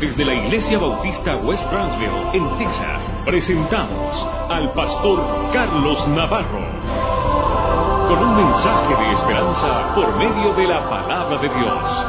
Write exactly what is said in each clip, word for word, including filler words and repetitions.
Desde la Iglesia Bautista West Brownsville, en Texas, presentamos al pastor Carlos Navarro, con un mensaje de esperanza por medio de la palabra de Dios.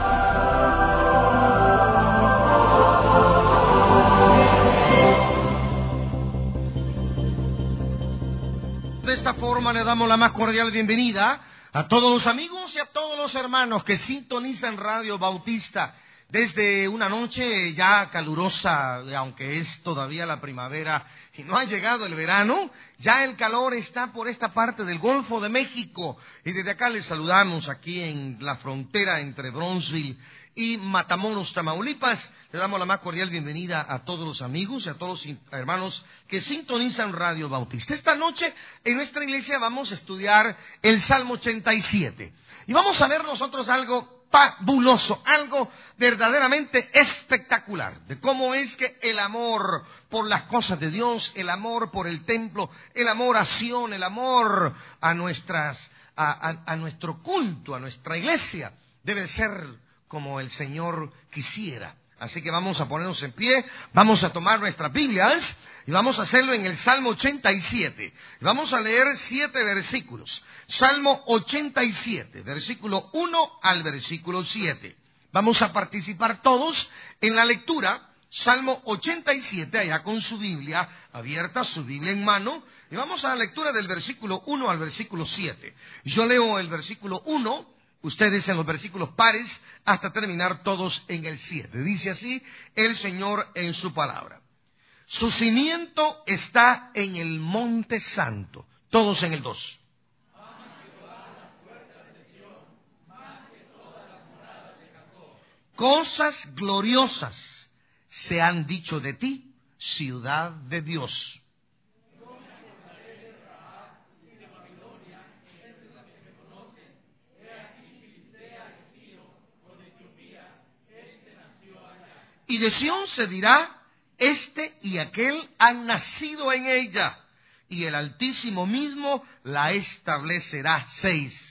De esta forma le damos la más cordial bienvenida a todos los amigos y a todos los hermanos que sintonizan Radio Bautista desde una noche ya calurosa, aunque es todavía la primavera y no ha llegado el verano. Ya el calor está por esta parte del Golfo de México y desde acá les saludamos aquí en la frontera entre Brownsville y Matamoros, Tamaulipas. Le damos la más cordial bienvenida a todos los amigos y a todos los hermanos que sintonizan Radio Bautista. Esta noche en nuestra iglesia vamos a estudiar el Salmo ochenta y siete y vamos a ver nosotros algo fabuloso, algo verdaderamente espectacular, de cómo es que el amor por las cosas de Dios, el amor por el templo, el amor a Sion, el amor a nuestras, a, a, a nuestro culto, a nuestra iglesia, debe ser como el Señor quisiera. Así que vamos a ponernos en pie, vamos a tomar nuestras Biblias y vamos a hacerlo en el Salmo ochenta y siete. Vamos a leer siete versículos. Salmo ochenta y siete, versículo uno al versículo siete. Vamos a participar todos en la lectura. Salmo ochenta y siete, allá con su Biblia abierta, su Biblia en mano. Y vamos a la lectura del versículo uno al versículo siete. Yo leo el versículo uno, ustedes en los versículos pares, hasta terminar todos en el siete. Dice así el Señor en su palabra: su cimiento está en el monte santo. Todos en el dos. Cosas gloriosas se han dicho de ti, ciudad de Dios. Y de Sión se dirá: este y aquel han nacido en ella, y el Altísimo mismo la establecerá. Seis.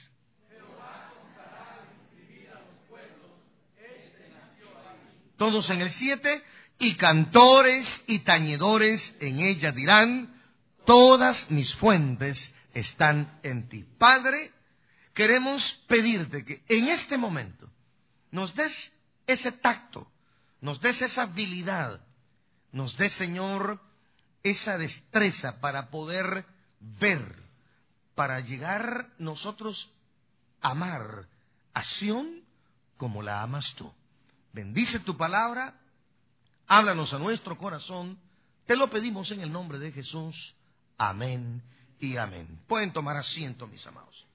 Todos en el siete. Y cantores y tañedores en ella dirán: todas mis fuentes están en ti. Padre, queremos pedirte que en este momento nos des ese tacto, nos des esa habilidad, nos des, Señor, esa destreza para poder ver, para llegar nosotros a amar a Sión como la amas tú. Bendice tu palabra, háblanos a nuestro corazón, te lo pedimos en el nombre de Jesús. Amén y amén. Pueden tomar asiento, mis amados.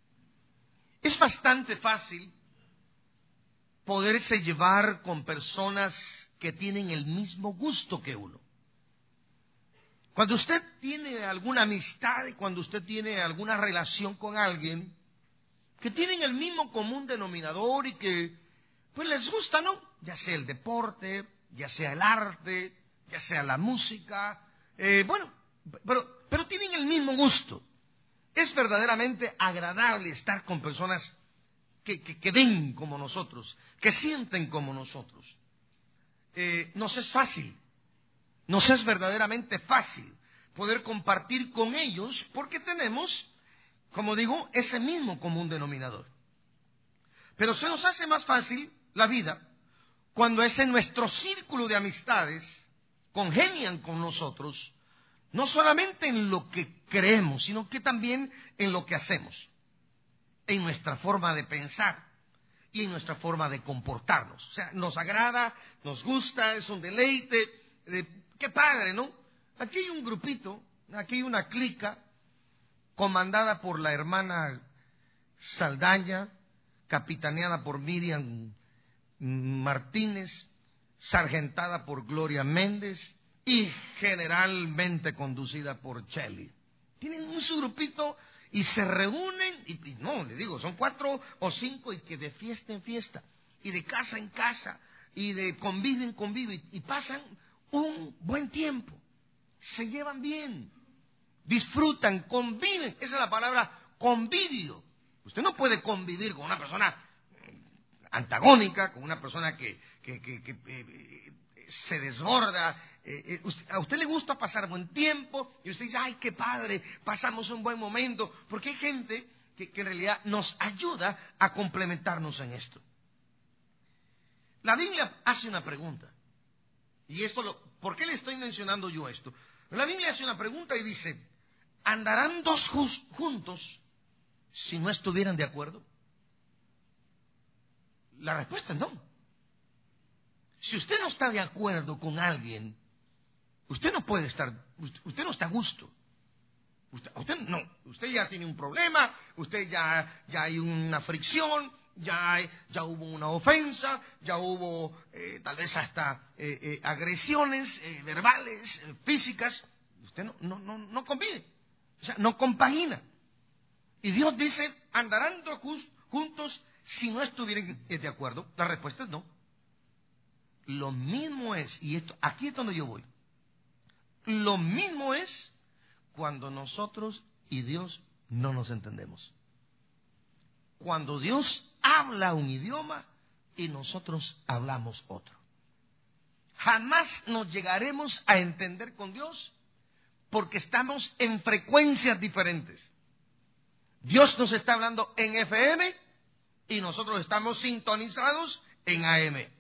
Es bastante fácil poderse llevar con personas que tienen el mismo gusto que uno. Cuando usted tiene alguna amistad y cuando usted tiene alguna relación con alguien que tienen el mismo común denominador y que pues les gusta, ¿no? Ya sea el deporte, ya sea el arte, ya sea la música, eh, bueno, pero, pero tienen el mismo gusto. Es verdaderamente agradable estar con personas que, que, que ven como nosotros, que sienten como nosotros. Eh, nos es fácil, nos es verdaderamente fácil poder compartir con ellos porque tenemos, como digo, ese mismo común denominador. Pero se nos hace más fácil la vida cuando es en nuestro círculo de amistades, congenian con nosotros, no solamente en lo que creemos, sino que también en lo que hacemos, en nuestra forma de pensar y en nuestra forma de comportarnos. O sea, nos agrada, nos gusta, es un deleite. Eh, ¡Qué padre!, ¿no? Aquí hay un grupito, aquí hay una clica comandada por la hermana Saldaña, capitaneada por Miriam Martínez, sargentada por Gloria Méndez y generalmente conducida por Chelly. Tienen un su grupito y se reúnen, y, y no, le digo, son cuatro o cinco y que de fiesta en fiesta, y de casa en casa, y de convivio en convivio, y, y pasan un buen tiempo, se llevan bien, disfrutan, conviven. Esa es la palabra, convivio. Usted no puede convivir con una persona antagónica, con una persona que, que, que, que eh, se desborda. Eh, eh, a usted le gusta pasar buen tiempo y usted dice, ay, qué padre, pasamos un buen momento, porque hay gente que, que en realidad nos ayuda a complementarnos en esto. La Biblia hace una pregunta, y esto, lo, ¿por qué le estoy mencionando yo esto? La Biblia hace una pregunta y dice, ¿andarán dos juntos si no estuvieran de acuerdo? La respuesta es no. Si usted no está de acuerdo con alguien, usted no puede estar, usted no está a gusto. Usted, usted no, usted ya tiene un problema, usted ya, ya hay una fricción, ya, hay, ya hubo una ofensa, ya hubo eh, tal vez hasta eh, eh, agresiones eh, verbales, eh, físicas. Usted no, no, no, no convive, o sea, no compagina. Y Dios dice, ¿andarán dos juntos si no estuvieran de acuerdo? La respuesta es no. Lo mismo es, y esto, aquí es donde yo voy, lo mismo es cuando nosotros y Dios no nos entendemos. Cuando Dios habla un idioma y nosotros hablamos otro. Jamás nos llegaremos a entender con Dios porque estamos en frecuencias diferentes. Dios nos está hablando en F M y nosotros estamos sintonizados en A M.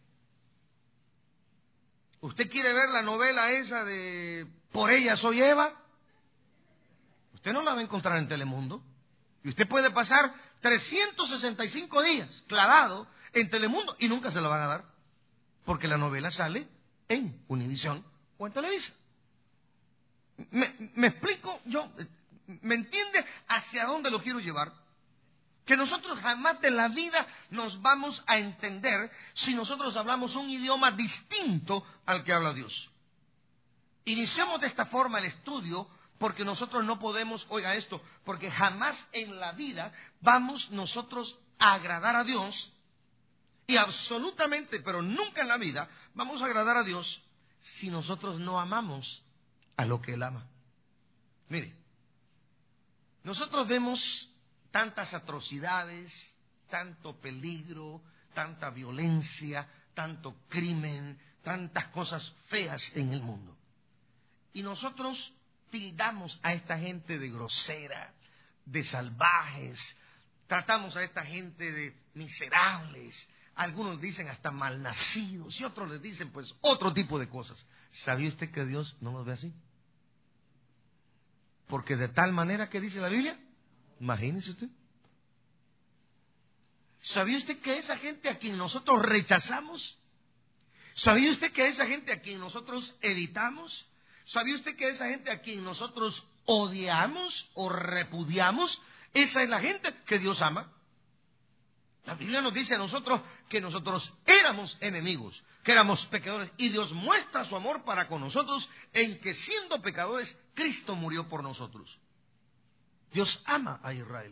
¿Usted quiere ver la novela esa de Por ella soy Eva? Usted no la va a encontrar en Telemundo. Y usted puede pasar trescientos sesenta y cinco días clavado en Telemundo y nunca se la van a dar. Porque la novela sale en Univisión o en Televisa. ¿Me, me explico yo? ¿Me entiende hacia dónde lo quiero llevar? Que nosotros jamás de la vida nos vamos a entender si nosotros hablamos un idioma distinto al que habla Dios. Iniciamos de esta forma el estudio porque nosotros no podemos, oiga esto, porque jamás en la vida vamos nosotros a agradar a Dios y absolutamente, pero nunca en la vida vamos a agradar a Dios si nosotros no amamos a lo que Él ama. Mire, nosotros vemos tantas atrocidades, tanto peligro, tanta violencia, tanto crimen, tantas cosas feas en el mundo. Y nosotros tildamos a esta gente de grosera, de salvajes, tratamos a esta gente de miserables, algunos dicen hasta malnacidos y otros les dicen pues otro tipo de cosas. ¿Sabía usted que Dios no nos ve así? Porque de tal manera que dice la Biblia, imagínese usted. ¿Sabía usted que esa gente a quien nosotros rechazamos? ¿Sabía usted que esa gente a quien nosotros evitamos? ¿Sabía usted que esa gente a quien nosotros odiamos o repudiamos, esa es la gente que Dios ama? La Biblia nos dice a nosotros que nosotros éramos enemigos, que éramos pecadores, y Dios muestra su amor para con nosotros en que siendo pecadores, Cristo murió por nosotros. Dios ama a Israel.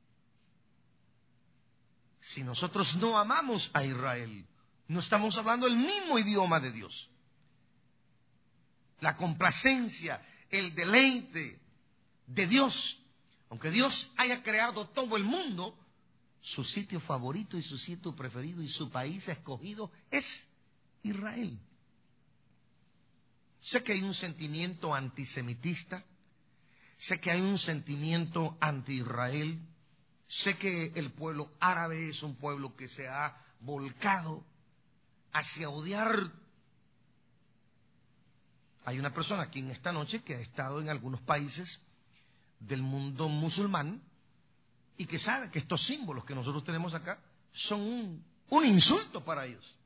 Si nosotros no amamos a Israel, no estamos hablando el mismo idioma de Dios. La complacencia, el deleite de Dios, aunque Dios haya creado todo el mundo, su sitio favorito y su sitio preferido y su país escogido es Israel. Sé que hay un sentimiento antisemitista, sé que hay un sentimiento anti-Israel, sé que el pueblo árabe es un pueblo que se ha volcado hacia odiar. Hay una persona aquí en esta noche que ha estado en algunos países del mundo musulmán y que sabe que estos símbolos que nosotros tenemos acá son un, un insulto para ellos.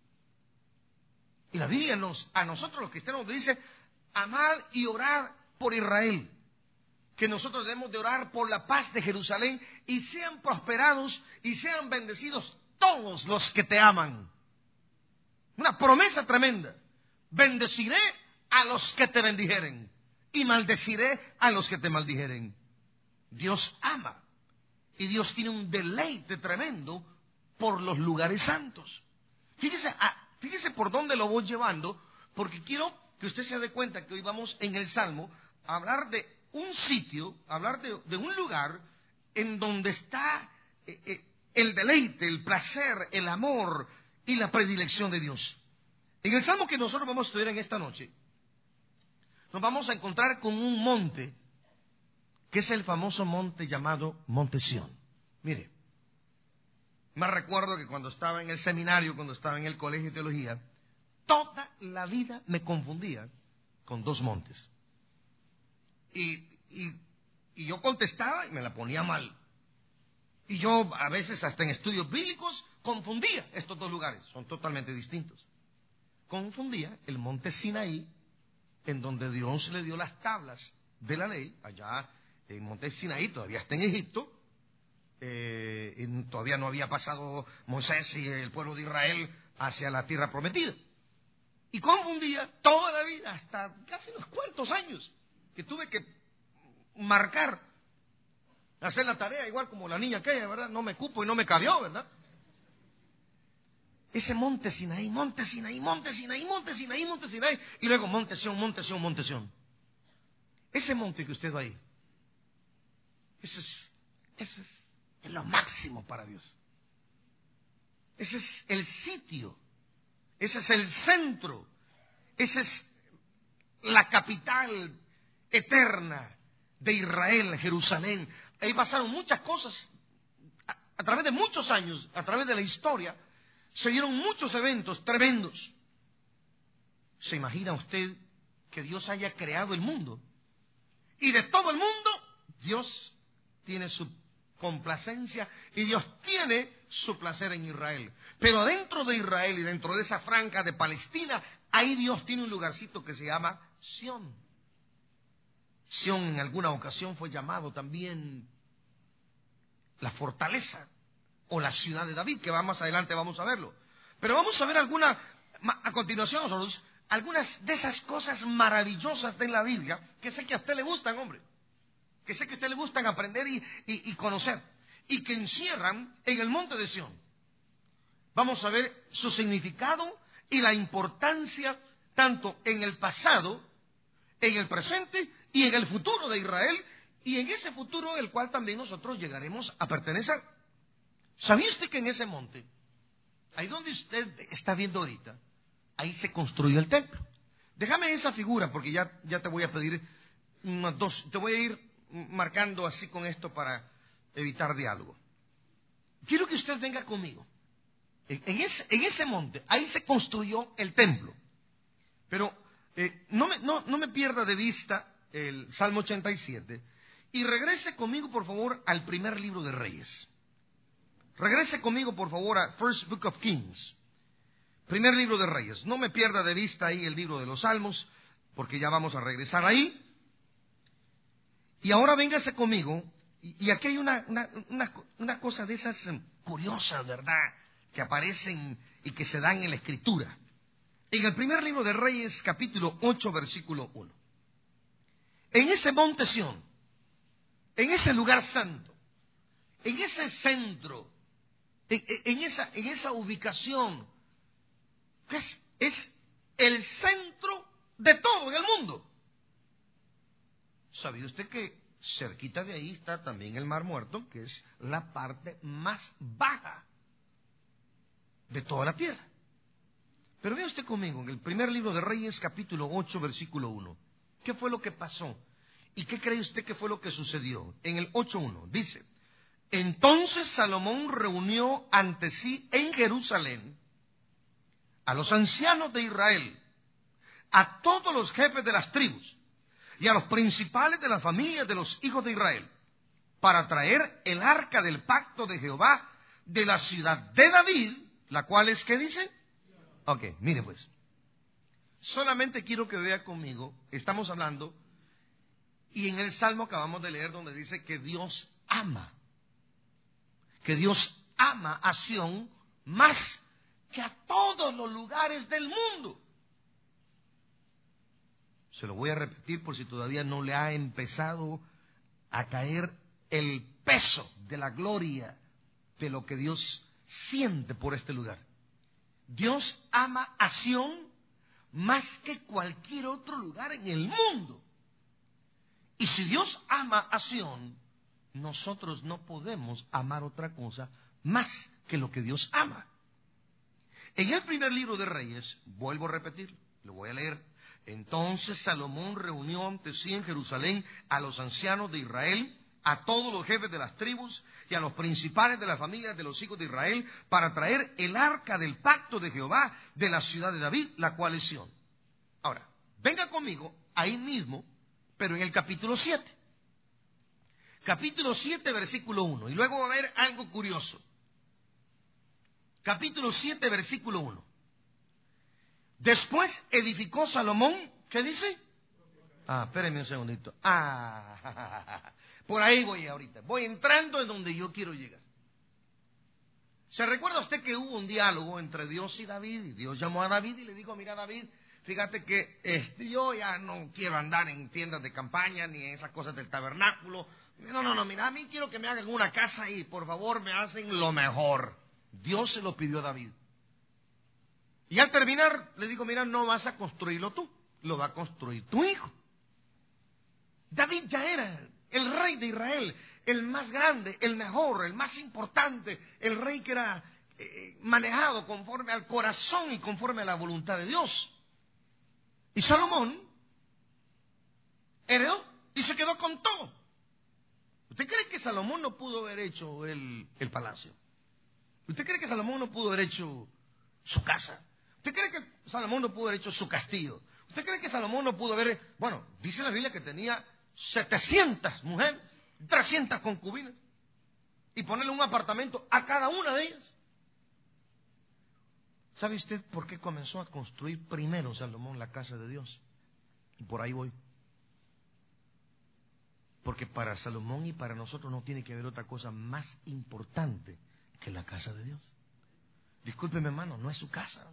Y la Biblia nos, a nosotros los cristianos nos dice amar y orar por Israel, que nosotros debemos de orar por la paz de Jerusalén y sean prosperados y sean bendecidos todos los que te aman. Una promesa tremenda. Bendeciré a los que te bendijeren y maldeciré a los que te maldijeren. Dios ama y Dios tiene un deleite tremendo por los lugares santos. Fíjese, fíjese por dónde lo voy llevando, porque quiero que usted se dé cuenta que hoy vamos en el Salmo a hablar de un sitio, a hablar de, de un lugar en donde está eh, eh, el deleite, el placer, el amor y la predilección de Dios. En el salmo que nosotros vamos a estudiar en esta noche, nos vamos a encontrar con un monte, que es el famoso monte llamado Monte Sión. Mire, me recuerdo que cuando estaba en el seminario, cuando estaba en el colegio de teología, toda la vida me confundía con dos montes. Y, y, y yo contestaba y me la ponía mal. Y yo a veces hasta en estudios bíblicos confundía estos dos lugares, son totalmente distintos. Confundía el monte Sinaí, en donde Dios le dio las tablas de la ley, allá en monte Sinaí, todavía está en Egipto, eh, y todavía no había pasado Moisés y el pueblo de Israel hacia la tierra prometida. Y confundía toda la vida, hasta casi unos cuantos años, que tuve que marcar, hacer la tarea igual como la niña aquella, ¿verdad? No me cupo y no me cabió, ¿verdad? Ese monte Sinaí, monte Sinaí, monte Sinaí, monte Sinaí, monte Sinaí, y luego monte Sión, monte Sión, monte Sión. Ese monte que usted va ahí, ese es, ese es lo máximo para Dios. Ese es el sitio, ese es el centro, esa es la capital eterna de Israel, Jerusalén. Ahí pasaron muchas cosas, a, a través de muchos años, a través de la historia, se dieron muchos eventos tremendos. ¿Se imagina usted que Dios haya creado el mundo? Y de todo el mundo, Dios tiene su complacencia y Dios tiene su placer en Israel. Pero dentro de Israel y dentro de esa franja de Palestina, ahí Dios tiene un lugarcito que se llama Sión. Sión en alguna ocasión fue llamado también la fortaleza o la ciudad de David, que va más adelante vamos a verlo. Pero vamos a ver alguna, a continuación nosotros, algunas de esas cosas maravillosas de la Biblia, que sé que a usted le gustan, hombre, que sé que a usted le gustan aprender y, y, y conocer, y que encierran en el monte de Sión. Vamos a ver su significado y la importancia tanto en el pasado, en el presente y en el futuro de Israel, y en ese futuro el cual también nosotros llegaremos a pertenecer. ¿Sabía usted que en ese monte, ahí donde usted está viendo ahorita, ahí se construyó el templo? Déjame esa figura porque ya, ya te voy a pedir unas dos, te voy a ir marcando así con esto para evitar diálogo. Quiero que usted venga conmigo. En, en, ese, en ese monte, ahí se construyó el templo. Pero eh, no, me, no, no me pierda de vista el Salmo ochenta y siete y regrese conmigo, por favor, al primer libro de Reyes. Regrese conmigo, por favor, a First Book of Kings, primer libro de Reyes. No me pierda de vista ahí el libro de los Salmos, porque ya vamos a regresar ahí. Y ahora véngase conmigo, y, y aquí hay una, una, una, una cosa de esas curiosas, ¿verdad?, que aparecen y que se dan en la Escritura. En el primer libro de Reyes, capítulo ocho, versículo uno. En ese monte Sión, en ese lugar santo, en ese centro, En, en, esa, en esa ubicación, que es, es el centro de todo en el mundo. ¿Sabía usted que cerquita de ahí está también el Mar Muerto, que es la parte más baja de toda la tierra? Pero vea usted conmigo, en el primer libro de Reyes, capítulo ocho, versículo uno. ¿Qué fue lo que pasó? ¿Y qué cree usted que fue lo que sucedió? En el ocho uno dice: entonces Salomón reunió ante sí en Jerusalén a los ancianos de Israel, a todos los jefes de las tribus y a los principales de las familias de los hijos de Israel, para traer el arca del pacto de Jehová de la ciudad de David, la cual es, ¿qué dice? Ok, mire pues, solamente quiero que vea conmigo, estamos hablando, y en el Salmo acabamos de leer donde dice que Dios ama. Que Dios ama a Sión más que a todos los lugares del mundo. Se lo voy a repetir por si todavía no le ha empezado a caer el peso de la gloria de lo que Dios siente por este lugar. Dios ama a Sión más que cualquier otro lugar en el mundo. Y si Dios ama a Sión, nosotros no podemos amar otra cosa más que lo que Dios ama. En el primer libro de Reyes, vuelvo a repetir, lo voy a leer. Entonces Salomón reunió ante sí en Jerusalén a los ancianos de Israel, a todos los jefes de las tribus y a los principales de las familias de los hijos de Israel, para traer el arca del pacto de Jehová de la ciudad de David, la cual es Sión. Ahora, venga conmigo ahí mismo, pero en el capítulo siete. Capítulo siete, versículo uno. Y luego va a haber algo curioso. Capítulo siete, versículo uno. Después edificó Salomón, ¿qué dice? Ah, espérenme un segundito. Ah, por ahí voy ahorita. Voy entrando en donde yo quiero llegar. ¿Se recuerda usted que hubo un diálogo entre Dios y David? Y Dios llamó a David y le dijo, mira David, fíjate que este, yo ya no quiero andar en tiendas de campaña ni en esas cosas del tabernáculo. No, no, no, mira, a mí quiero que me hagan una casa y por favor me hacen lo mejor. Dios se lo pidió a David. Y al terminar le dijo, mira, no vas a construirlo tú, lo va a construir tu hijo. David ya era el rey de Israel, el más grande, el mejor, el más importante, el rey que era eh, manejado conforme al corazón y conforme a la voluntad de Dios. Y Salomón heredó y se quedó con todo. ¿Usted cree que Salomón no pudo haber hecho el, el palacio? ¿Usted cree que Salomón no pudo haber hecho su casa? ¿Usted cree que Salomón no pudo haber hecho su castillo? ¿Usted cree que Salomón no pudo haber... Bueno, dice la Biblia que tenía setecientas mujeres, trescientas concubinas, y ponerle un apartamento a cada una de ellas. ¿Sabe usted por qué comenzó a construir primero Salomón la casa de Dios? Y por ahí voy. Porque para Salomón y para nosotros no tiene que haber otra cosa más importante que la casa de Dios. Discúlpeme, hermano, no es su casa.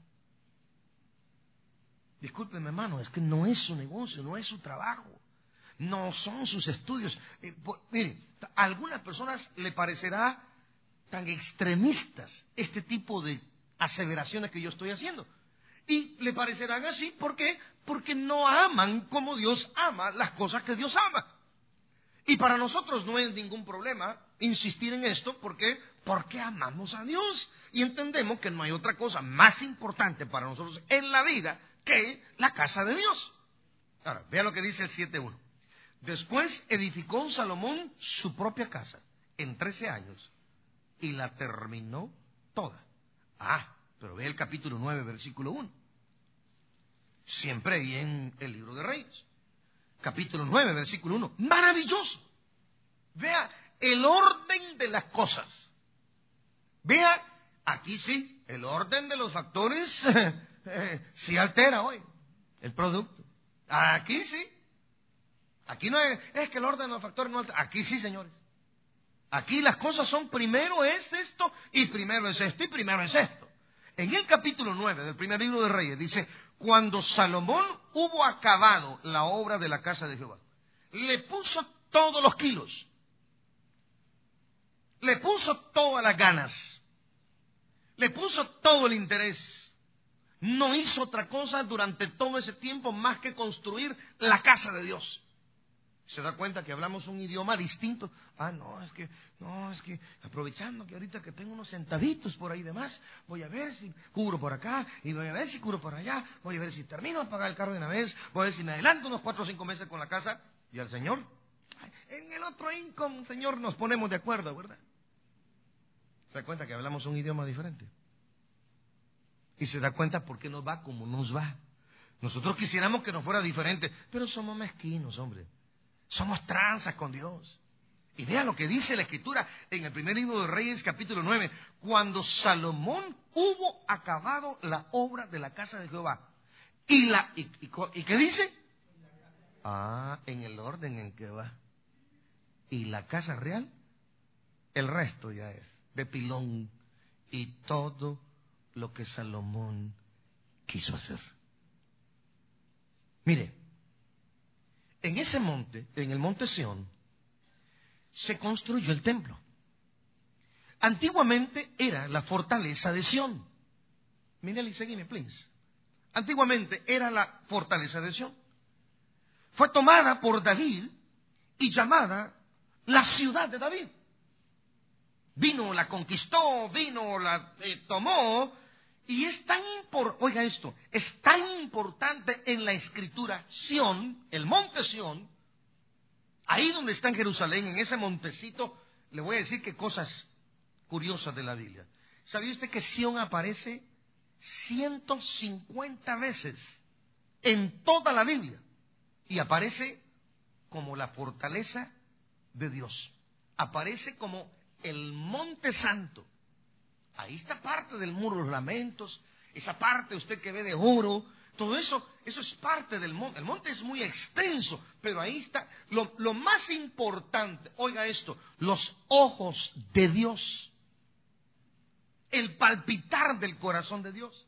Discúlpeme, hermano, es que no es su negocio, no es su trabajo, no son sus estudios. Eh, por, mire, a algunas personas le parecerá tan extremistas este tipo de aseveraciones que yo estoy haciendo. Y le parecerán así, ¿por qué? Porque no aman como Dios ama las cosas que Dios ama. Y para nosotros no es ningún problema insistir en esto, ¿por qué? Porque amamos a Dios y entendemos que no hay otra cosa más importante para nosotros en la vida que la casa de Dios. Ahora, vea lo que dice el siete uno. Después edificó Salomón su propia casa en trece años y la terminó toda. Ah, pero ve el capítulo nueve, versículo uno. Siempre ahí en el libro de Reyes. Capítulo nueve, versículo uno. Maravilloso. Vea el orden de las cosas. Vea, aquí sí, el orden de los factores eh, sí altera hoy el producto. Aquí sí. Aquí no es, es que el orden de los factores no altera. Aquí sí, señores. Aquí las cosas son primero es esto y primero es esto y primero es esto. En el capítulo nueve del primer libro de Reyes dice, cuando Salomón hubo acabado la obra de la casa de Jehová, le puso todos los kilos, le puso todas las ganas, le puso todo el interés. No hizo otra cosa durante todo ese tiempo más que construir la casa de Dios. ¿Se da cuenta que hablamos un idioma distinto? Ah, no, es que, no, es que aprovechando que ahorita que tengo unos centavitos por ahí de más, voy a ver si cubro por acá, y voy a ver si cubro por allá, voy a ver si termino de pagar el carro de una vez, voy a ver si me adelanto unos cuatro o cinco meses con la casa, y al Señor, en el otro income, Señor, nos ponemos de acuerdo, ¿verdad? ¿Se da cuenta que hablamos un idioma diferente? Y se da cuenta por qué nos va como nos va. Nosotros quisiéramos que nos fuera diferente, pero somos mezquinos, hombre. Somos tranzas con Dios. Y vea lo que dice la Escritura en el primer libro de Reyes, capítulo nueve. Cuando Salomón hubo acabado la obra de la casa de Jehová. ¿Y, la, y, y, ¿y qué dice? Ah, en el orden en que va. Y la casa real, el resto ya es de pilón. Y todo lo que Salomón quiso hacer. Mire, en ese monte, en el monte Sión, se construyó el templo. Antiguamente era la fortaleza de Sión. Mírale y seguime, please. Antiguamente era la fortaleza de Sión. Fue tomada por David y llamada la ciudad de David. Vino, la conquistó, vino, la eh, tomó Y es tan importante, oiga esto, es tan importante en la Escritura, Sión, el monte Sión, ahí donde está en Jerusalén, en ese montecito, le voy a decir qué cosas curiosas de la Biblia. ¿Sabía usted que Sión aparece ciento cincuenta veces en toda la Biblia? Y aparece como la fortaleza de Dios. Aparece como el monte santo. Ahí está parte del muro de los lamentos, esa parte usted que ve de oro, todo eso, eso es parte del monte. El monte es muy extenso, pero ahí está lo, lo más importante. Oiga esto, los ojos de Dios, el palpitar del corazón de Dios.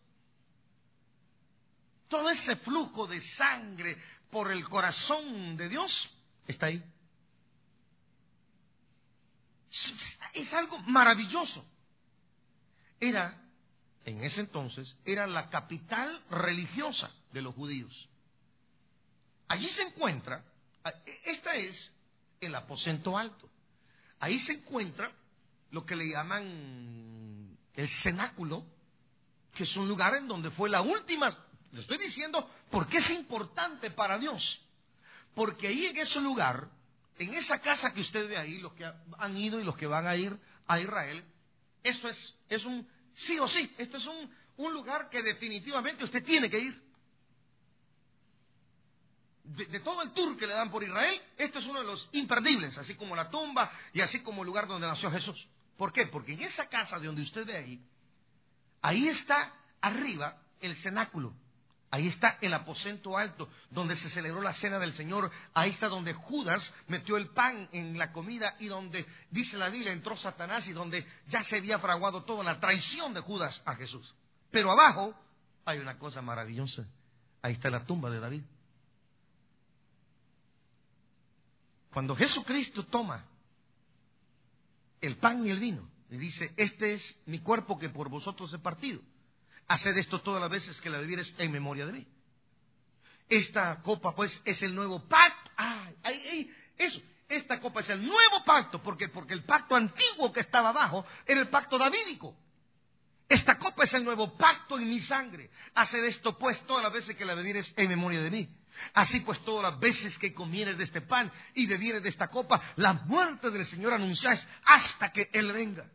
Todo ese flujo de sangre por el corazón de Dios está ahí. Es algo maravilloso. Era, en ese entonces, era la capital religiosa de los judíos. Allí se encuentra, esta es el aposento alto. Ahí se encuentra lo que le llaman el cenáculo, que es un lugar en donde fue la última. Le estoy diciendo porque es importante para Dios. Porque ahí en ese lugar, en esa casa que usted ve ahí, los que han ido y los que van a ir a Israel, esto es, es un sí o sí, esto es un, un lugar que definitivamente usted tiene que ir. De, de todo el tour que le dan por Israel, este es uno de los imperdibles, así como la tumba y así como el lugar donde nació Jesús. ¿Por qué? Porque en esa casa de donde usted ve ahí, ahí está arriba el cenáculo. Ahí está el aposento alto, donde se celebró la cena del Señor. Ahí está donde Judas metió el pan en la comida y donde, dice la Biblia, entró Satanás y donde ya se había fraguado toda la traición de Judas a Jesús. Pero abajo hay una cosa maravillosa. Ahí está la tumba de David. Cuando Jesucristo toma el pan y el vino y dice, este es mi cuerpo que por vosotros he partido. Haced esto todas las veces que la bebieres en memoria de mí. Esta copa, pues, es el nuevo pacto. Ay, ay, ay, eso. Esta copa es el nuevo pacto. ¿Por qué? Porque el pacto antiguo que estaba abajo era el pacto davídico. Esta copa es el nuevo pacto en mi sangre. Haced esto, pues, todas las veces que la bebieres en memoria de mí. Así pues, todas las veces que comieres de este pan y bebieres de esta copa, la muerte del Señor anunciáis hasta que Él venga.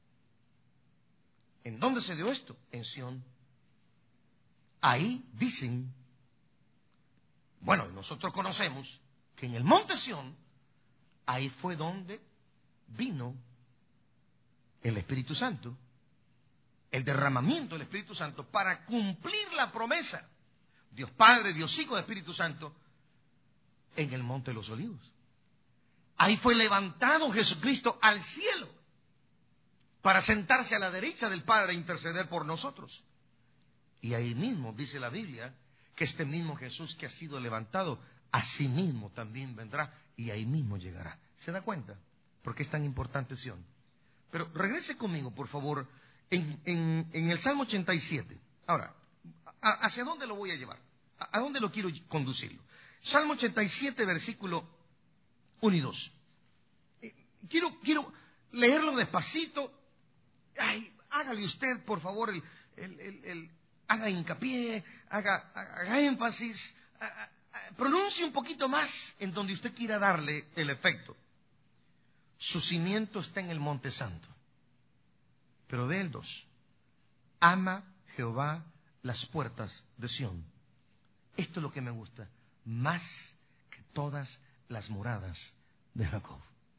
¿En dónde se dio esto? En Sión. Ahí dicen, bueno, nosotros conocemos que en el monte Sión, ahí fue donde vino el Espíritu Santo, el derramamiento del Espíritu Santo para cumplir la promesa. Dios Padre, Dios Hijo, Espíritu Santo, en el monte de los Olivos. Ahí fue levantado Jesucristo al cielo para sentarse a la derecha del Padre e interceder por nosotros. Y ahí mismo dice la Biblia que este mismo Jesús que ha sido levantado, a sí mismo también vendrá y ahí mismo llegará. ¿Se da cuenta? ¿Por qué es tan importante Sión? Pero regrese conmigo, por favor, en, en, en el Salmo ochenta y siete. Ahora, ¿a, ¿hacia dónde lo voy a llevar? ¿A, ¿A dónde lo quiero conducirlo? Salmo ochenta y siete, versículo uno y dos. Eh, quiero, quiero leerlo despacito. Ay, hágale usted, por favor, el, el, el, el, haga hincapié, haga, haga énfasis, a, a, a, pronuncie un poquito más en donde usted quiera darle el efecto. Su cimiento está en el monte santo. Pero ve el dos. Ama Jehová las puertas de Sión. Esto es lo que me gusta, más que todas las moradas de Jacob.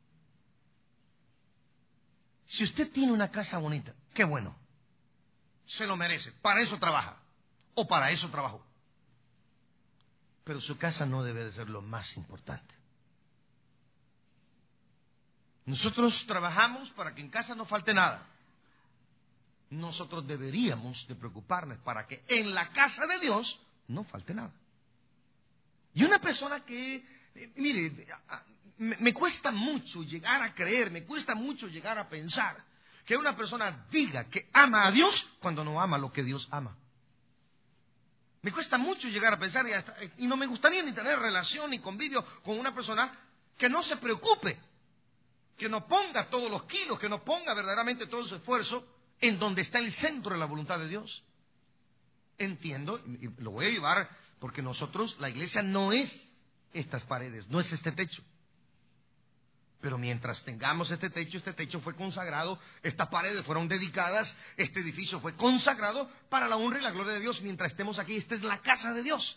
Si usted tiene una casa bonita, qué bueno, se lo merece, para eso trabaja, o para eso trabajó. Pero su casa no debe de ser lo más importante. Nosotros trabajamos para que en casa no falte nada. Nosotros deberíamos de preocuparnos para que en la casa de Dios no falte nada. Y una persona que, eh, mire, me, me cuesta mucho llegar a creer, me cuesta mucho llegar a pensar que una persona diga que ama a Dios cuando no ama lo que Dios ama. Me cuesta mucho llegar a pensar y, hasta, y no me gustaría ni tener relación ni convivio con una persona que no se preocupe, que no ponga todos los kilos, que no ponga verdaderamente todo su esfuerzo en donde está el centro de la voluntad de Dios. entiendo, y lo voy a llevar, porque nosotros, la iglesia no es estas paredes, no es este techo. Pero mientras tengamos este techo, este techo fue consagrado, estas paredes fueron dedicadas, este edificio fue consagrado para la honra y la gloria de Dios. Mientras estemos aquí, esta es la casa de Dios.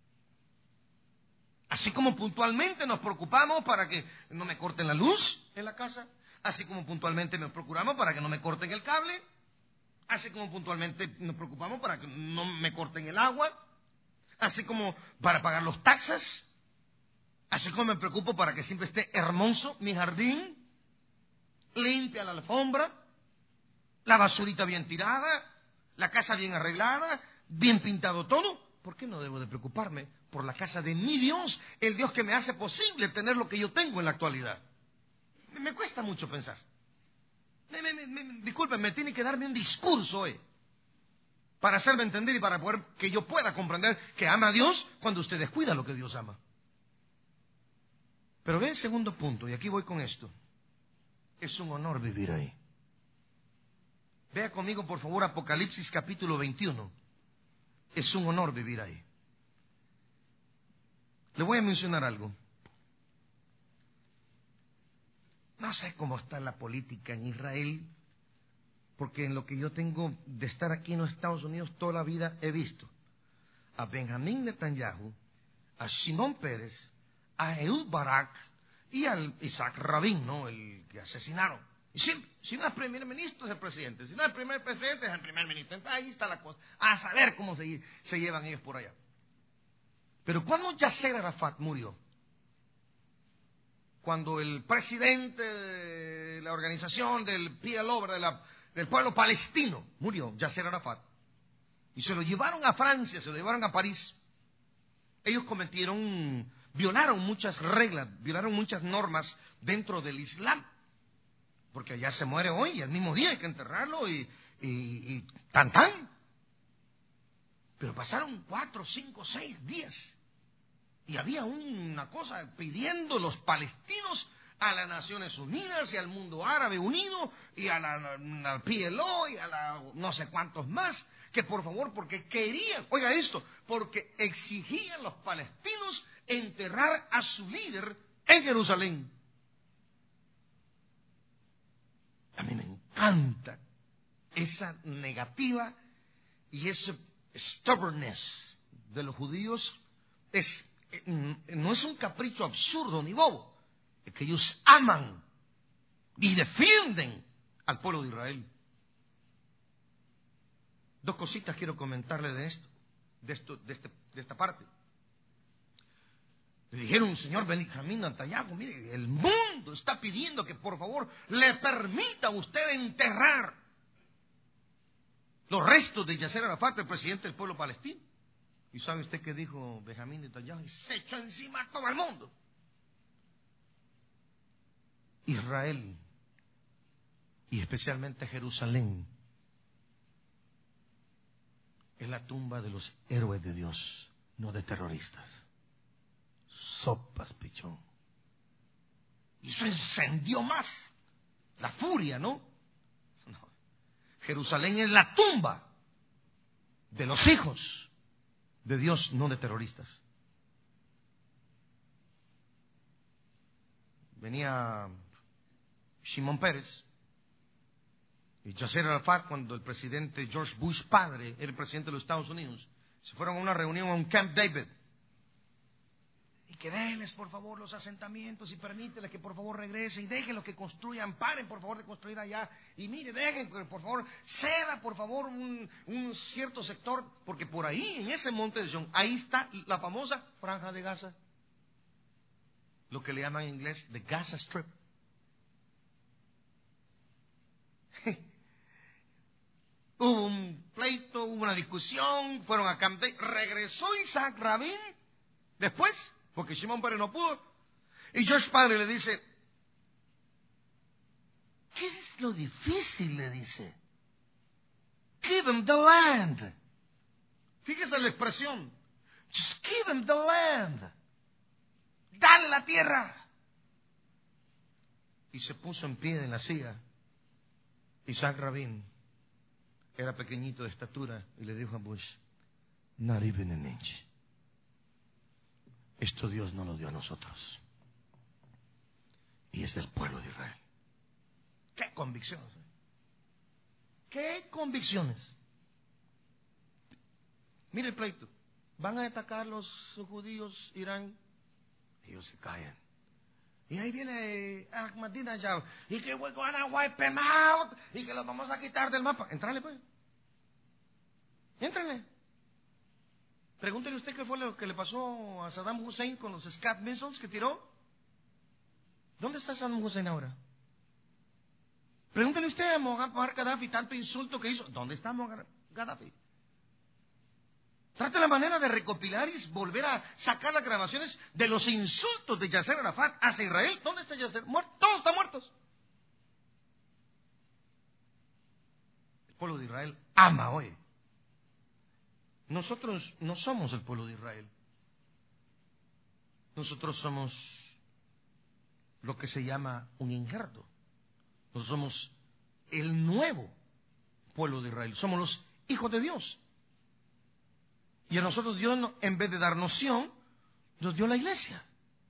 Así como puntualmente nos preocupamos para que no me corten la luz en la casa, así como puntualmente nos procuramos para que no me corten el cable, así como puntualmente nos preocupamos para que no me corten el agua, así como para pagar los taxes, así como me preocupo para que siempre esté hermoso mi jardín, limpia la alfombra, la basurita bien tirada, la casa bien arreglada, bien pintado todo. ¿Por qué no debo de preocuparme por la casa de mi Dios, el Dios que me hace posible tener lo que yo tengo en la actualidad? Me, me cuesta mucho pensar. Me, me, me, disculpen, me tiene que darme un discurso hoy para hacerme entender y para poder que yo pueda comprender que ama a Dios cuando usted descuida lo que Dios ama. Pero ve el segundo punto, y aquí voy con esto. Es un honor vivir ahí. Vea conmigo, por favor, Apocalipsis capítulo veintiuno. Es un honor vivir ahí. Le voy a mencionar algo. No sé cómo está la política en Israel, porque en lo que yo tengo de estar aquí en los Estados Unidos toda la vida he visto a Benjamín Netanyahu, a Shimon Peres, a Ehud Barak y al Isaac Rabin, ¿no? El que asesinaron. Y siempre, si no es primer ministro es el presidente, si no es el primer presidente es el primer ministro. Entonces, ahí está la cosa. A saber cómo se, se llevan ellos por allá. Pero cuando Yasser Arafat murió, cuando el presidente de la organización del P L O, de la, del pueblo palestino, murió, Yasser Arafat, y se lo llevaron a Francia, se lo llevaron a París, ellos cometieron, violaron muchas reglas, violaron muchas normas dentro del Islam, porque allá se muere hoy y el mismo día hay que enterrarlo y, y, y tan tan. Pero pasaron cuatro, cinco, seis días. Y había una cosa pidiendo los palestinos a las Naciones Unidas y al mundo árabe unido y a la, al P L O y a la, no sé cuántos más, que por favor, porque querían, oiga esto, porque exigían los palestinos enterrar a su líder en Jerusalén. A mí me encanta esa negativa y ese stubbornness de los judíos. Es no es un capricho absurdo ni bobo, es que ellos aman y defienden al pueblo de Israel. Dos cositas quiero comentarle de esto, de esto, de, este, de esta parte. Le dijeron, señor Benjamín Netanyahu, mire, el mundo está pidiendo que por favor le permita a usted enterrar los restos de Yasser Arafat, el presidente del pueblo palestino. ¿Y sabe usted qué dijo Benjamín Netanyahu? Y se echó encima a todo el mundo. Israel, y especialmente Jerusalén, es la tumba de los héroes de Dios, no de terroristas. Sopas, pichón. Y eso encendió más la furia, ¿no? No. Jerusalén es la tumba de los hijos de Dios, no de terroristas. Venía Shimon Peres y Yasser Arafat cuando el presidente George Bush padre era el presidente de los Estados Unidos. Se fueron a una reunión a un Camp David. Y que déjenles por favor los asentamientos y permítanles que por favor regresen y déjenlos que construyan, paren por favor de construir allá y mire, dejen que por favor ceda por favor un, un cierto sector, porque por ahí en ese monte de Sion, ahí está la famosa franja de Gaza, lo que le llaman en inglés the Gaza Strip. Hubo un pleito, hubo una discusión, fueron a Camp David, regresó Isaac Rabin después, porque Shimon Peres no pudo, y George padre le dice, ¿qué es lo difícil? Le dice, give them the land. Fíjese la expresión, just give them the land. Dale la tierra. Y se puso en pie en la silla. Isaac Rabin era pequeñito de estatura y le dijo a Bush, Not even an inch. Esto Dios no lo dio a nosotros. Y es del pueblo de Israel. ¡Qué convicciones! ¿eh? ¡Qué convicciones! Mire el pleito. Van a atacar los judíos, Irán. Ellos se callan. Y ahí viene Ahmadinejad. Y que we're gonna wipe them out. Y que los vamos a quitar del mapa. Entrale pues. Éntrenle. Pregúntele usted qué fue lo que le pasó a Saddam Hussein con los Scud missiles que tiró. ¿Dónde está Saddam Hussein ahora? Pregúntele usted a Muammar Gaddafi, tanto insulto que hizo. ¿Dónde está Muammar Gaddafi? Trate la manera de recopilar y volver a sacar las grabaciones de los insultos de Yasser Arafat hacia Israel. ¿Dónde está Yasser? Muerto. Todos están muertos. El pueblo de Israel ama hoy. Nosotros no somos el pueblo de Israel. Nosotros somos lo que se llama un injerto. Nosotros somos el nuevo pueblo de Israel. Somos los hijos de Dios. Y a nosotros Dios, en vez de dar noción, nos dio la iglesia.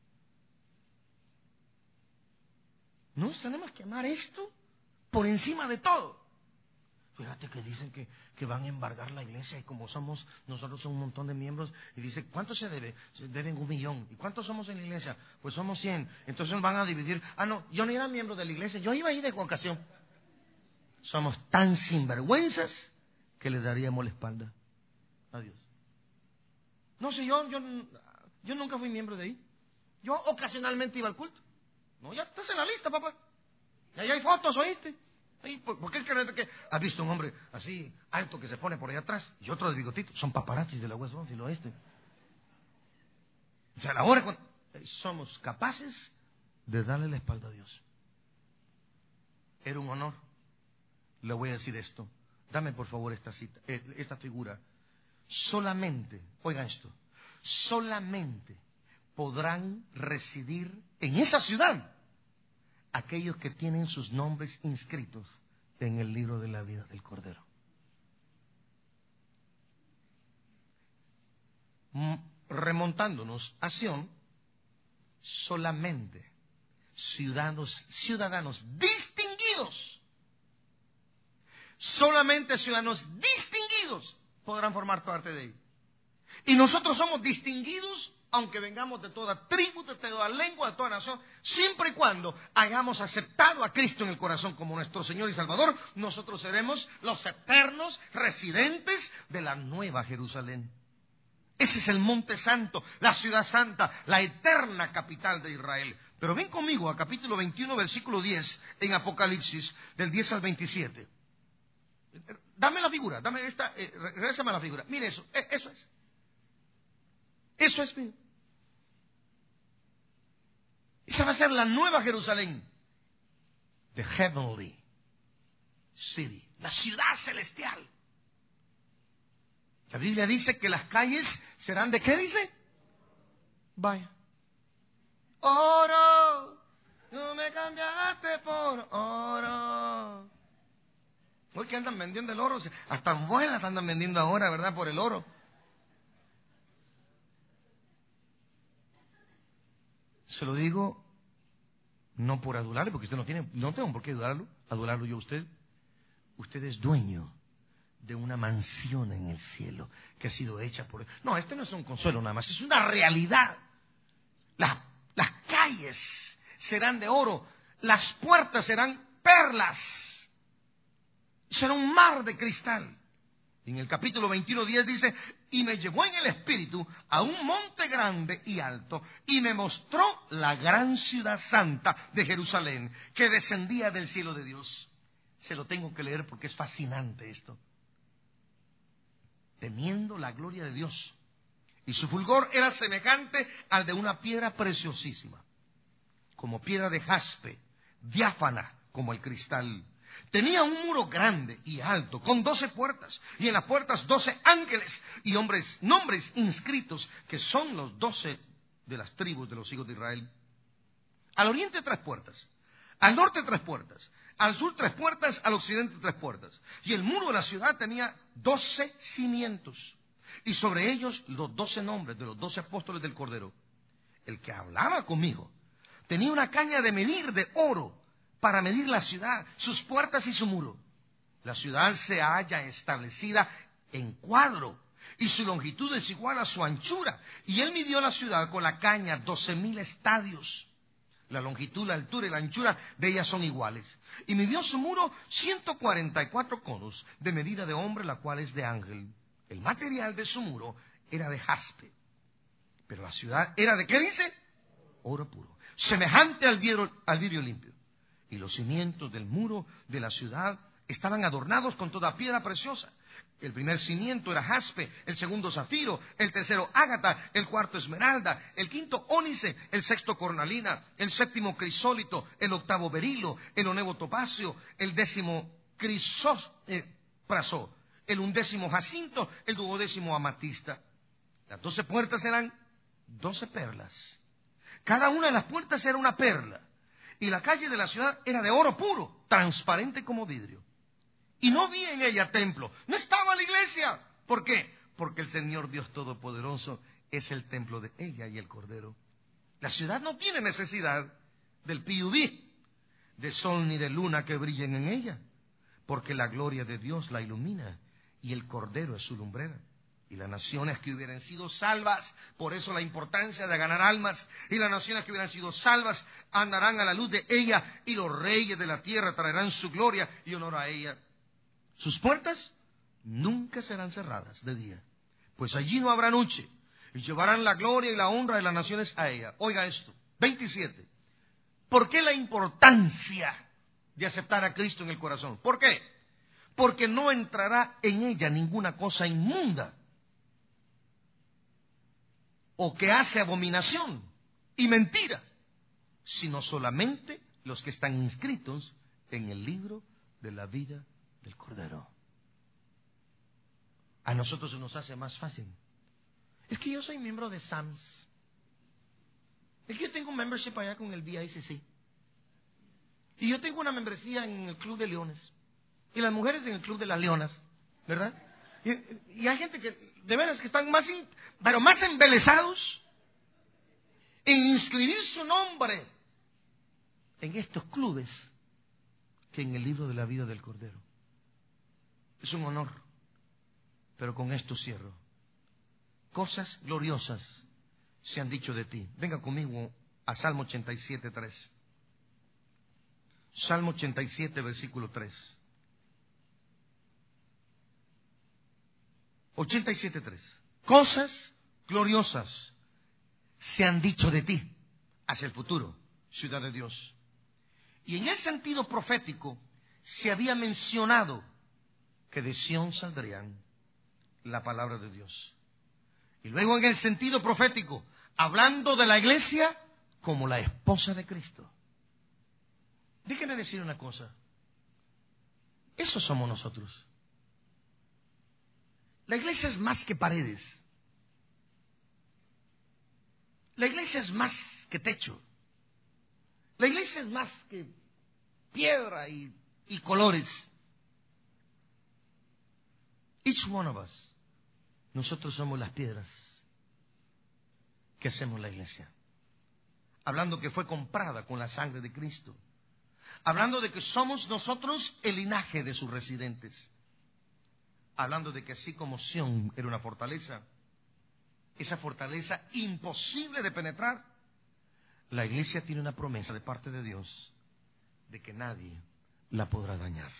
Nos tenemos que amar esto por encima de todo. Fíjate que dicen que, que van a embargar la iglesia y como somos, nosotros somos un montón de miembros y dice, ¿cuánto se debe? Se deben un millón. ¿Y cuántos somos en la iglesia? Pues somos cien. Entonces nos van a dividir. Ah, no, yo no era miembro de la iglesia, yo iba ahí de ocasión. Somos tan sinvergüenzas que le daríamos la espalda a Dios. No sé, yo, yo, yo nunca fui miembro de ahí. Yo ocasionalmente iba al culto. No, ya estás en la lista, papá. Y ahí hay fotos, ¿oíste? Ahí, ¿por, ¿Por qué crees que has visto un hombre así alto que se pone por allá atrás y otro de bigotito? Son paparazzis de la West Bronx, ¿sí lo oíste? O sea, a la hora cuando somos capaces de darle la espalda a Dios. Era un honor. Le voy a decir esto. Dame por favor esta cita, esta figura. Solamente, oigan esto, solamente podrán residir en esa ciudad aquellos que tienen sus nombres inscritos en el libro de la vida del Cordero. Remontándonos a Sión, solamente ciudadanos, ciudadanos distinguidos, solamente ciudadanos distinguidos podrán formar parte de él. Y nosotros somos distinguidos, aunque vengamos de toda tribu, de toda lengua, de toda nación, siempre y cuando hayamos aceptado a Cristo en el corazón como nuestro Señor y Salvador, nosotros seremos los eternos residentes de la nueva Jerusalén. Ese es el Monte Santo, la ciudad santa, la eterna capital de Israel. Pero ven conmigo a capítulo veintiuno, versículo diez, en Apocalipsis, del diez al veintisiete. Dame la figura, dame esta, eh, regrésame a la figura. Mire eso, eh, eso es. Eso es. Mire. Esa va a ser la nueva Jerusalén. The heavenly city, la ciudad celestial. La Biblia dice que las calles serán de ¿qué dice? Vaya. Oro, tú me cambiaste por oro. Hoy que andan vendiendo el oro, hasta abuelas andan vendiendo ahora, ¿verdad? Por el oro. Se lo digo no por adorarle, porque usted no tiene, no tengo por qué adorarlo, adorarlo yo a usted. Usted es dueño de una mansión en el cielo que ha sido hecha por él. No, este no es un consuelo nada más, es una realidad. Las, las calles serán de oro, las puertas serán perlas. Será un mar de cristal. En el capítulo veintiuno, diez dice, y me llevó en el espíritu a un monte grande y alto, y me mostró la gran ciudad santa de Jerusalén, que descendía del cielo de Dios. Se lo tengo que leer porque es fascinante esto. Teniendo la gloria de Dios, y su fulgor era semejante al de una piedra preciosísima, como piedra de jaspe, diáfana como el cristal. Tenía un muro grande y alto, con doce puertas, y en las puertas doce ángeles y hombres, nombres inscritos, que son los doce de las tribus de los hijos de Israel. Al oriente tres puertas, al norte tres puertas, al sur tres puertas, al occidente tres puertas. Y el muro de la ciudad tenía doce cimientos. y sobre ellos los doce nombres de los doce apóstoles del Cordero. El que hablaba conmigo tenía una caña de medir de oro para medir la ciudad, sus puertas y su muro. La ciudad se halla establecida en cuadro, y su longitud es igual a su anchura. Y él midió la ciudad con la caña doce mil estadios. La longitud, la altura y la anchura de ellas son iguales. Y midió su muro ciento cuarenta y cuatro codos de medida de hombre, la cual es de ángel. El material de su muro era de jaspe. Pero la ciudad era de, ¿qué dice? Oro puro, semejante al vidrio, al vidrio limpio. Y los cimientos del muro de la ciudad estaban adornados con toda piedra preciosa. El primer cimiento era jaspe, el segundo zafiro, el tercero ágata, el cuarto esmeralda, el quinto ónice, el sexto cornalina, el séptimo crisólito, el octavo berilo, el onevo topacio, el décimo crisós, eh, praso, el undécimo jacinto, el duodécimo amatista. Las doce puertas eran doce perlas. Cada una de las puertas era una perla. Y la calle de la ciudad era de oro puro, transparente como vidrio. Y no vi en ella templo, no estaba la iglesia. ¿Por qué? Porque el Señor Dios Todopoderoso es el templo de ella y el Cordero. La ciudad no tiene necesidad del P U V, de sol ni de luna que brillen en ella, porque la gloria de Dios la ilumina y el Cordero es su lumbrera. Y las naciones que hubieran sido salvas, por eso la importancia de ganar almas, y las naciones que hubieran sido salvas andarán a la luz de ella, y los reyes de la tierra traerán su gloria y honor a ella. Sus puertas nunca serán cerradas de día, pues allí no habrá noche, y llevarán la gloria y la honra de las naciones a ella. Oiga esto, veintisiete. ¿Por qué la importancia de aceptar a Cristo en el corazón? ¿Por qué? Porque no entrará en ella ninguna cosa inmunda, o que hace abominación y mentira, sino solamente los que están inscritos en el libro de la vida del Cordero. A nosotros se nos hace más fácil. Es que yo soy miembro de S A M S. Es que yo tengo un membership allá con el V I C C. Y yo tengo una membresía en el Club de Leones. Y las mujeres en el Club de las Leonas, ¿verdad? Y, y hay gente que, de veras, que están más, in, pero más embelesados en inscribir su nombre en estos clubes que en el libro de la vida del Cordero. Es un honor, pero con esto cierro. Cosas gloriosas se han dicho de ti. Venga conmigo a Salmo ochenta y siete, tres. Salmo ochenta y siete, versículo tres. ochenta y siete, tres. Cosas gloriosas se han dicho de ti hacia el futuro, ciudad de Dios. Y en el sentido profético se había mencionado que de Sión saldrían la palabra de Dios. Y luego en el sentido profético, hablando de la iglesia como la esposa de Cristo. Déjenme decir una cosa. Eso somos nosotros. La iglesia es más que paredes. La iglesia es más que techo. La iglesia es más que piedra y, y colores. Each one of us. Nosotros somos las piedras que hacemos la iglesia. Hablando que fue comprada con la sangre de Cristo. Hablando de que somos nosotros el linaje de sus residentes. Hablando de que así como Sión era una fortaleza, esa fortaleza imposible de penetrar, la iglesia tiene una promesa de parte de Dios de que nadie la podrá dañar.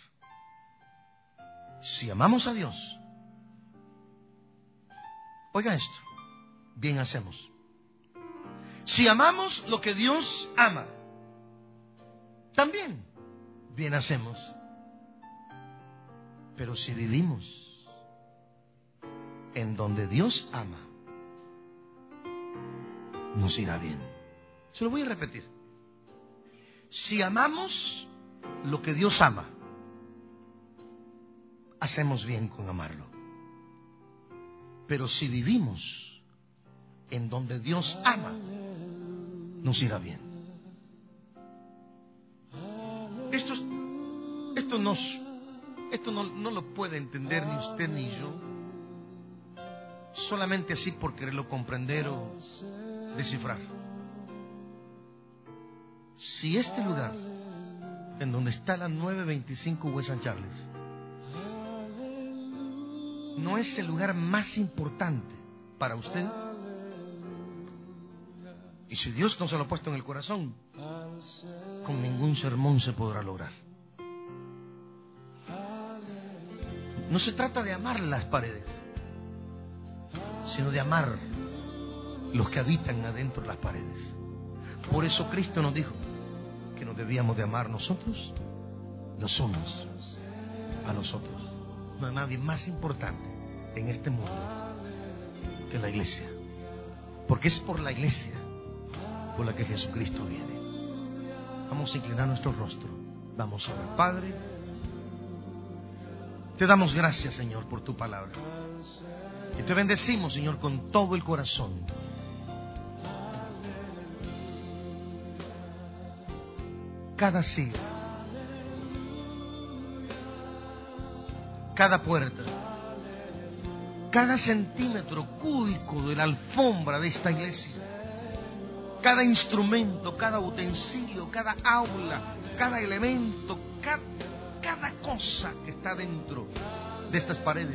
Si amamos a Dios, oiga esto, bien hacemos. Si amamos lo que Dios ama, también bien hacemos. Pero si vivimos en donde Dios ama, nos irá bien. Se lo voy a repetir. Si amamos lo que Dios ama, hacemos bien con amarlo. Pero si vivimos en donde Dios ama, nos irá bien. Esto, esto, nos, esto no, no lo puede entender ni usted ni yo. solamente así por quererlo comprender o descifrar. Si este lugar, en donde está la nueve veinticinco West San Charles, no es el lugar más importante para usted, y si Dios no se lo ha puesto en el corazón, con ningún sermón se podrá lograr. No se trata de amar las paredes, sino de amar los que habitan adentro de las paredes. Por eso Cristo nos dijo que nos debíamos de amar nosotros los unos a los otros. No hay nadie más importante en este mundo que la iglesia, porque es por la iglesia por la que Jesucristo viene. Vamos a inclinar nuestro rostro, vamos a orar. Padre, te damos gracias, Señor, por tu palabra, y te bendecimos, Señor, con todo el corazón. Cada silla, cada puerta, cada centímetro cúbico de la alfombra de esta iglesia, cada instrumento, cada utensilio, cada aula, cada elemento, cada, cada cosa que está dentro de estas paredes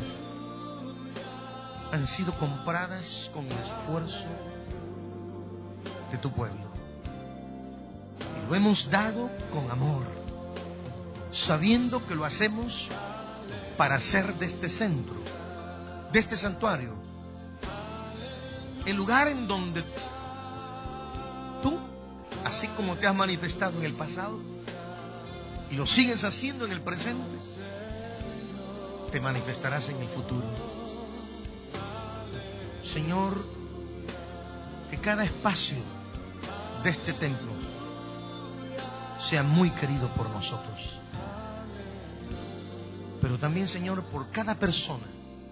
han sido compradas con el esfuerzo de tu pueblo. Y lo hemos dado con amor, sabiendo que lo hacemos para hacer de este centro, de este santuario, el lugar en donde tú, así como te has manifestado en el pasado y lo sigues haciendo en el presente, te manifestarás en el futuro. Señor, que cada espacio de este templo sea muy querido por nosotros, pero también, Señor, por cada persona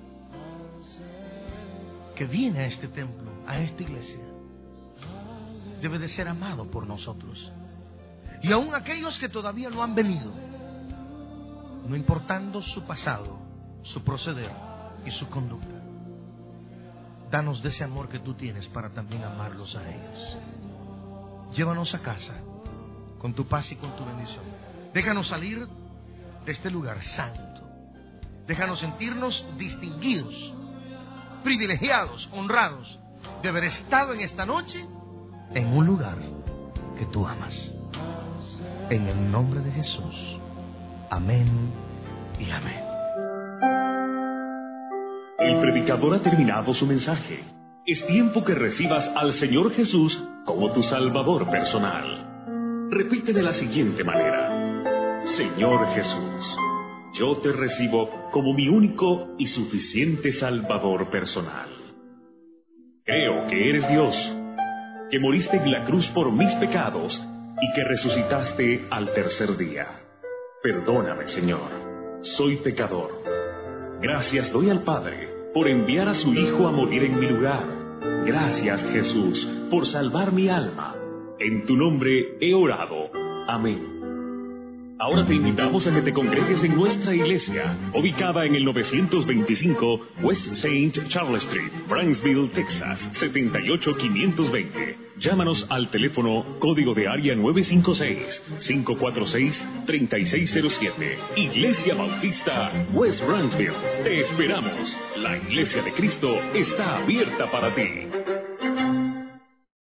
que viene a este templo, a esta iglesia, debe de ser amado por nosotros. Y aún aquellos que todavía no han venido, no importando su pasado, su proceder y su conducta, danos de ese amor que tú tienes para también amarlos a ellos. Llévanos a casa con tu paz y con tu bendición. Déjanos salir de este lugar santo. Déjanos sentirnos distinguidos, privilegiados, honrados de haber estado en esta noche en un lugar que tú amas. En el nombre de Jesús. Amén y amén. El predicador ha terminado su mensaje. Es tiempo que recibas al Señor Jesús como tu Salvador personal. Repite de la siguiente manera: Señor Jesús, yo te recibo como mi único y suficiente Salvador personal. Creo que eres Dios, que moriste en la cruz por mis pecados y que resucitaste al tercer día. Perdóname, Señor, soy pecador. Gracias doy al Padre por enviar a su Hijo a morir en mi lugar. Gracias, Jesús, por salvar mi alma. En tu nombre he orado. Amén. Ahora te invitamos a que te congregues en nuestra iglesia, ubicada en el novecientos veinticinco West Saint Charles Street, Brownsville, Texas, setenta y ocho quinientos veinte. Llámanos al teléfono código de área nueve cinco seis, cinco cuatro seis, tres seis cero siete. Iglesia Bautista West Brownsville. Te esperamos. La Iglesia de Cristo está abierta para ti.